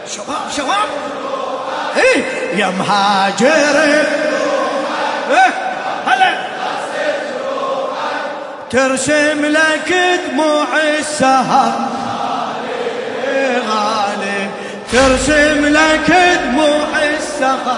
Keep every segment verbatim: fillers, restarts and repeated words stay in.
شباب شباب ايه يا مهاجر ايه هلا ترسم لك دموع السهر غالي ترسم لك دموع السهر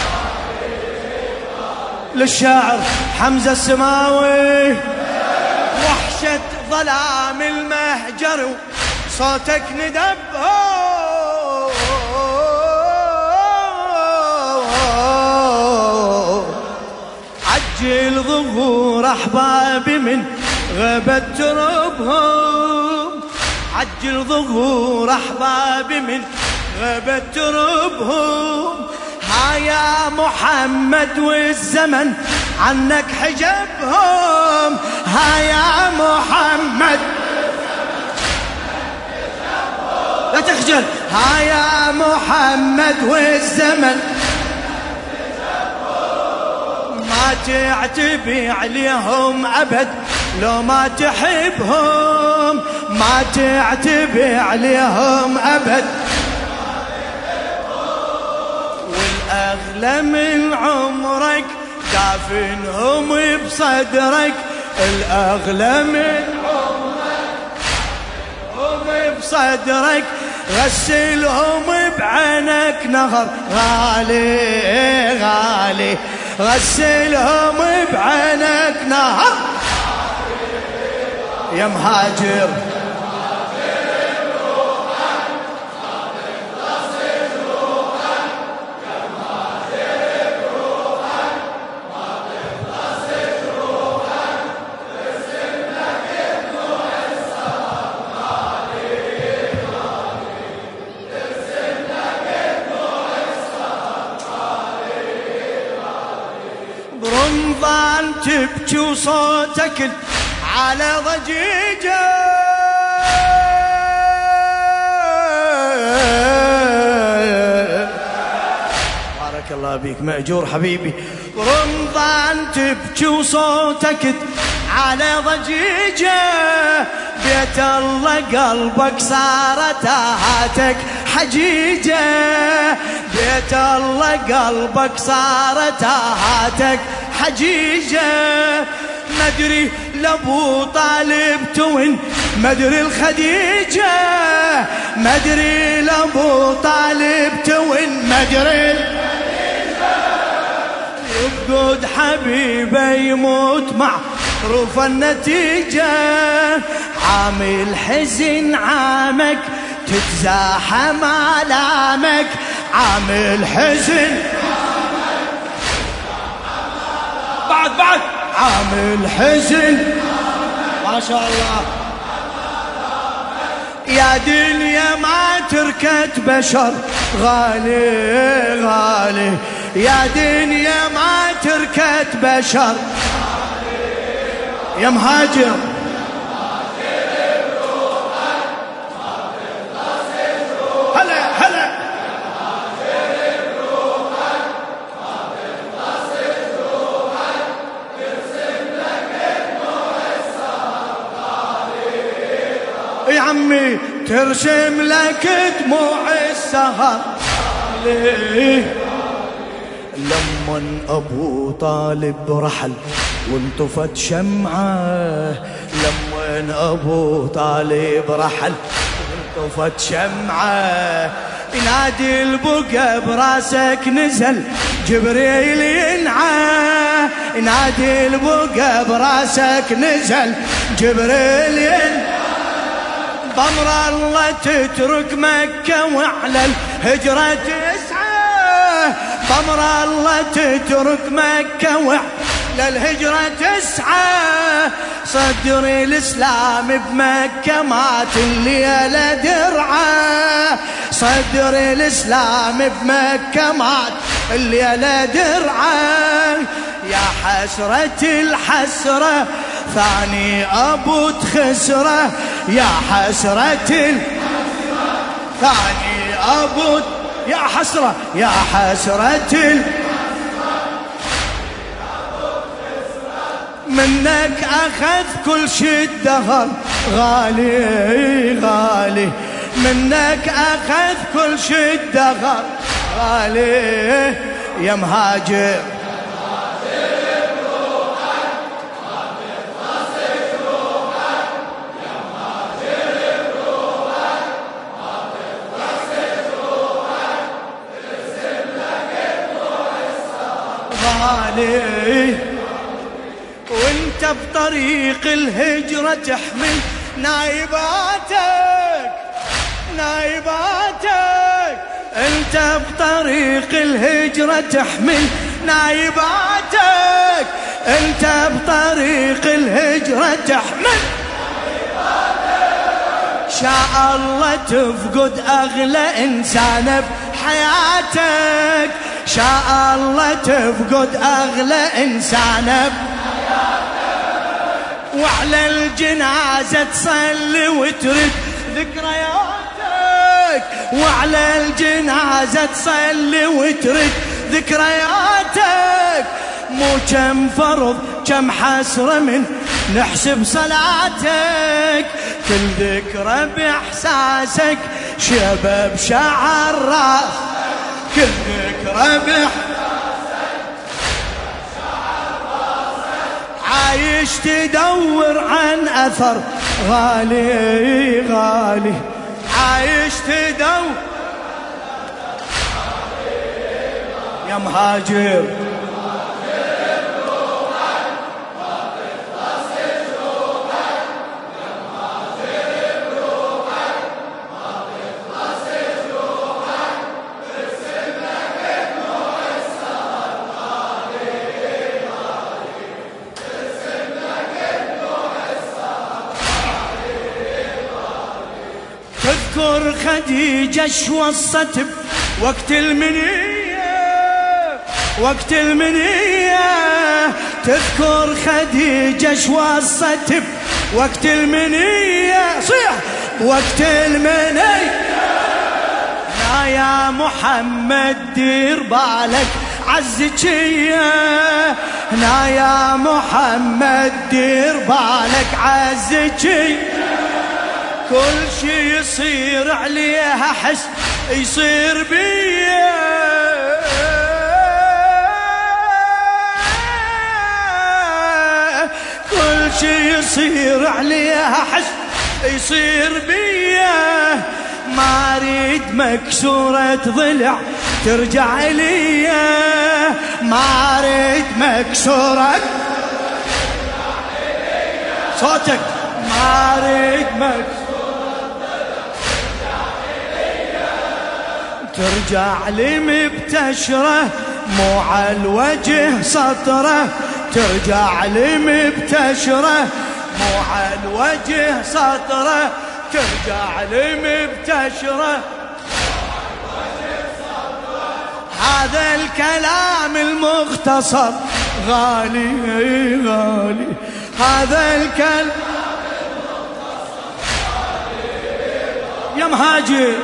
للشاعر حمزة السماوي وحشة ظلام المهجر صوتك ندب عجل ظهور أحبابي من غابة تربهم عجل ظهور أحبابي من غابة تربهم ها يا محمد والزمن عنك حجبهم ها يا محمد لا تخجل ها يا محمد والزمن ما تعتبي عليهم أبد لو ما تحبهم ما تعتبي عليهم أبد والأغلى من عمرك دافنهم بصدرك الأغلى من عمرك دافنهم بصدرك غسلهم بعينك نهر غالي غالي غسلهم بعينك نهر يا مهاجر برمضان تبكي وصوتك على ضجيجه بارك الله بيك مأجور حبيبي برمضان تبكي وصوتك على ضجيجه بيت الله قلبك صارت هاتك حجيجه بيت الله قلبك صارت هاتك حجيجه مدري لابو طالب توين مدري الخديجه مدري لابو طالب توين مدري الخديجه يفقد حبيبه يموت معروف النتيجه عامل حزن عامك تتزاحم آلامك عامل حزن بعد بعد عامل حزن ما شاء الله يا دنيا ما تركت بشر غالي غالي يا دنيا ما تركت بشر يا مهاجر يا عمي ترسم لك دموع السهر ليه لمن ابو طالب رحل وانطفت شمعه لمن ابو طالب رحل وانطفت شمعه ينادي البقى براسك نزل جبريل ينعى ينادي البقى براسك نزل جبريل ينعى بأمر الله تترك مكة وعلى الهجرة تسعى بأمر الله تترك مكة وعلى الهجرة تسعى صدر الإسلام بمكة مات الليلة درعى صدر الإسلام بمكة مات الليلة درعى يا حسرة الحسرة ثاني أبو تخسره يا حسرة الحسرة ثاني أبو يا حسرة يا حسرة الحسرة منك أخذ كل شي الدهر غالي غالي منك أخذ كل شي الدهر غالي يا مهاجر. غالي وانت بطريق الهجرة تحمل نايباتك نايباتك، انت بطريق الهجرة تحمل نايباتك، انت بطريق الهجرة تحمل نايباتك. شاء الله تفقد اغلى انسان بحياتك، شاء الله تفقد اغلى انسان بحياتك، وعلى الجنازة تصلي وترد ذكرياتك، وعلى الجنازة تصلي وترد ذكرياتك. مو كم فرض كم حسرة من نحسب صلاتك، كل ذكرى بإحساسك شباب شعر راس، كل ذكرى بإحساسك شعر راسك. عايش تدور عن أثر غالي غالي، عايش تدور يا مهاجر. تذكر خديجة شوصت وقت المنية، وقت المنية، تذكر خديجة شوصت وقت المنية، صيح وقت المنية. لا يا محمد دير بالك عزكية، هنا يا محمد دير بالك عزكية. كل شي يصير عليها حس يصير بيا، كل شي يصير عليها حس يصير بيا. ما اريد مكسورة ضلع ترجع ليا، ما اريد مكسورة ترجع ليا. صوتك ما اريد مكسورة ترجع لي مبتشرة، مو على الوجه سطرة، ترجع لي مبتشرة، مو على الوجه سطرة، ترجع لي مبتشرة. هذا الكلام المختصر غالي غالي، هذا الكلام المختصر غالي يا مهاجر.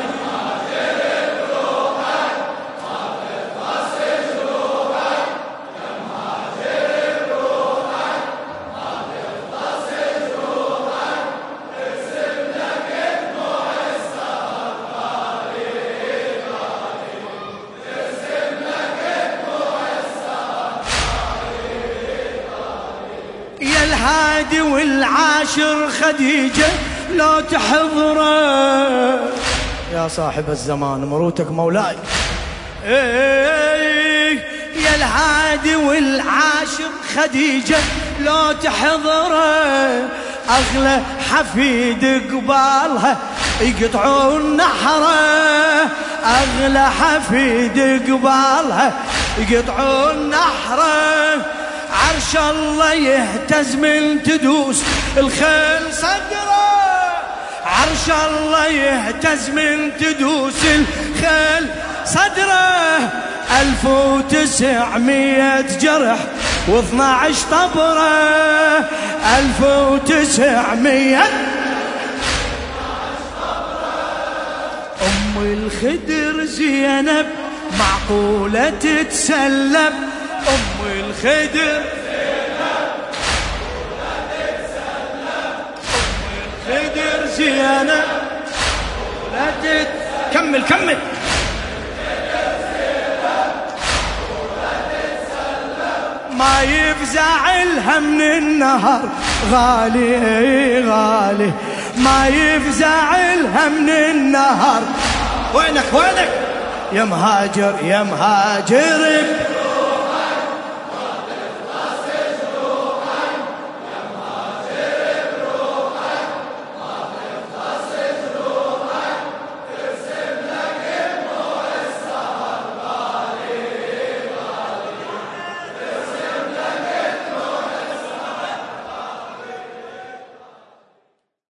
الهادي والعاشر خديجة لو تحضره، يا صاحب الزمان مروتك مولاي. ايه يا الهادي والعاشر خديجة لو تحضره، اغلى حفيد قبالها يقطعون نحره، اغلى حفيد قبالها يقطعون نحره. عرش الله يهتز من تدوس الخيل صدره، عرش الله يهتز من تدوس الخيل صدره. ألف وتسعمية جرح واثنى عشر طبره، ألف وتسعمية أم الخدر زينب معقولة تتسلم، أم الخدر زينب معقولة تتسلم، أم الخدر زينب كمل كمل. ما يفزع لها من النهر غالي غالي، ما يفزع لها من النهر. وينك وينك يا مهاجر يا مهاجر